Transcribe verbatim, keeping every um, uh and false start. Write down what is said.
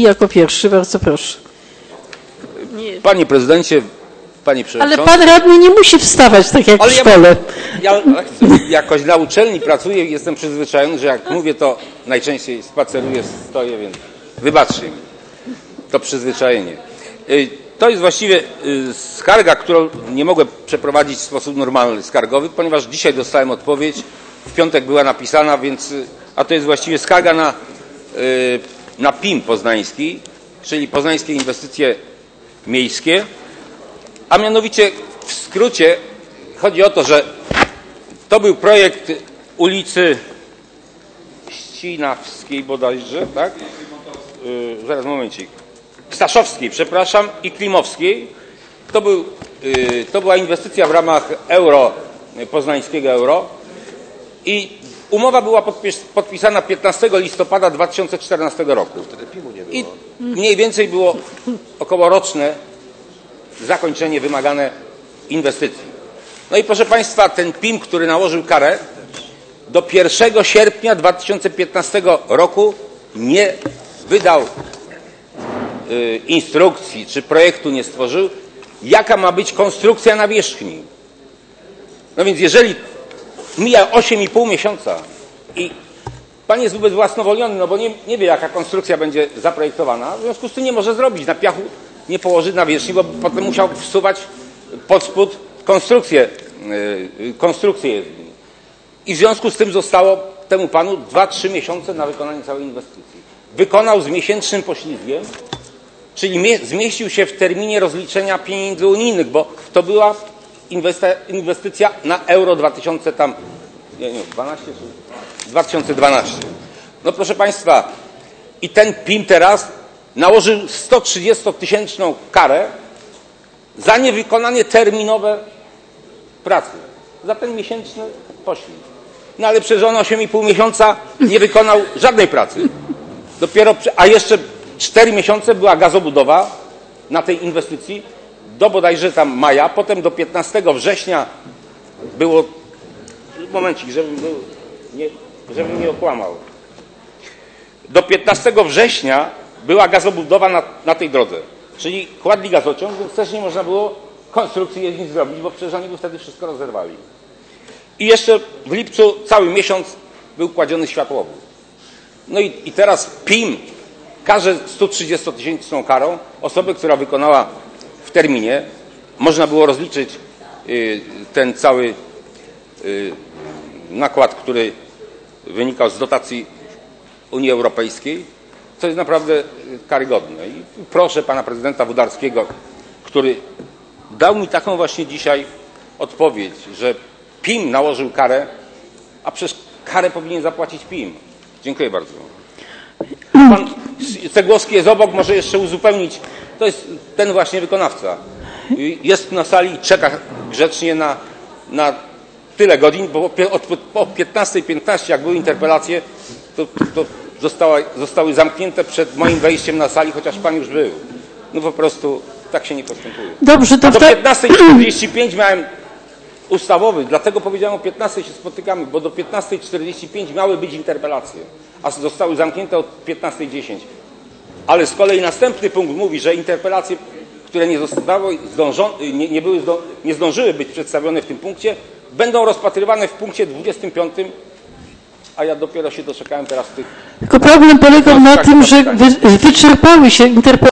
jako pierwszy, bardzo proszę. Nie. Panie prezydencie, panie przewodniczący. Ale pan radny nie musi wstawać tak jak ale w szkole. Ja, ja jakoś na uczelni pracuję i jestem przyzwyczajony, że jak mówię, to najczęściej spaceruję, stoję, więc wybaczcie mi to przyzwyczajenie. To jest właściwie skarga, którą nie mogę przeprowadzić w sposób normalny, skargowy, ponieważ dzisiaj dostałem odpowiedź, w piątek była napisana, więc, a to jest właściwie skarga na, na P I M poznański, czyli Poznańskie Inwestycje Miejskie, a mianowicie w skrócie chodzi o to, że to był projekt ulicy Ścinawskiej bodajże, tak? Yy, zaraz momencik. Staszowskiej, przepraszam, i Klimowskiej. To, był, yy, to była inwestycja w ramach euro, poznańskiego euro i umowa była podpisana piętnastego listopada dwa tysiące czternastego roku. I mniej więcej było około roczne zakończenie wymagane inwestycji. No i proszę Państwa, ten P I M, który nałożył karę, do pierwszego sierpnia dwa tysiące piętnastego roku nie wydał y, instrukcji, czy projektu nie stworzył, jaka ma być konstrukcja nawierzchni. No więc jeżeli mija osiem i pół miesiąca i pan jest ubezwłasnowolniony, no bo nie, nie wie, jaka konstrukcja będzie zaprojektowana, w związku z tym nie może zrobić na piachu, nie położy nawierzchni, bo potem musiał wsuwać pod spód konstrukcję, yy, konstrukcję jezdni. I w związku z tym zostało temu panu dwa trzy miesiące na wykonanie całej inwestycji. Wykonał z miesięcznym poślizgiem, czyli zmieścił się w terminie rozliczenia pieniędzy unijnych, bo to była inwestycja na euro dwa tysiące tam, nie, nie, dwanaście czy dwa tysiące dwanaście. No proszę Państwa, i ten P I M teraz nałożył sto trzydziestotysięczną karę za niewykonanie terminowe pracy, za ten miesięczny poślizg. No ale przecież on osiem i pół miesiąca nie wykonał żadnej pracy. Dopiero, a jeszcze cztery miesiące była gazobudowa na tej inwestycji, do bodajże tam maja, potem do piętnastego września było, momencik, żebym, był, nie, żebym nie okłamał, do piętnastego września była gazobudowa na, na tej drodze, czyli kładli gazociąg, więc też nie można było konstrukcji jezdni zrobić, bo przecież oni by wtedy wszystko rozerwali. I jeszcze w lipcu cały miesiąc był kładziony światłowód. No i, i teraz P I M karze sto trzydziestotysięczną karą osobę, która wykonała w terminie. Można było rozliczyć y, ten cały y, nakład, który wynikał z dotacji Unii Europejskiej, co jest naprawdę karygodne. I proszę pana prezydenta Włodarskiego, który dał mi taką właśnie dzisiaj odpowiedź, że P I M nałożył karę, a przecież karę powinien zapłacić P I M. Dziękuję bardzo. Pan Cegłowski jest obok, może jeszcze uzupełnić. To jest ten właśnie wykonawca. Jest na sali i czeka grzecznie na, na tyle godzin, bo o piętnastej piętnaście, jak były interpelacje, to, to została, zostały zamknięte przed moim wejściem na sali, chociaż pan już był. No po prostu tak się nie postępuje. Dobrze, to a do piętnastej czterdzieści pięć miałem ustawowy, dlatego powiedziałem o piętnastej się spotykamy, bo do piętnastej czterdzieści pięć miały być interpelacje, a zostały zamknięte od piętnastej dziesięć. Ale z kolei następny punkt mówi, że interpelacje, które nie, zostały zdążą, nie, nie, były zdą, nie zdążyły być przedstawione w tym punkcie, będą rozpatrywane w punkcie dwudziestym piątym, a ja dopiero się doczekałem teraz tych... Tylko problem polegał na tym, że wy, wyczerpały się interpelacje.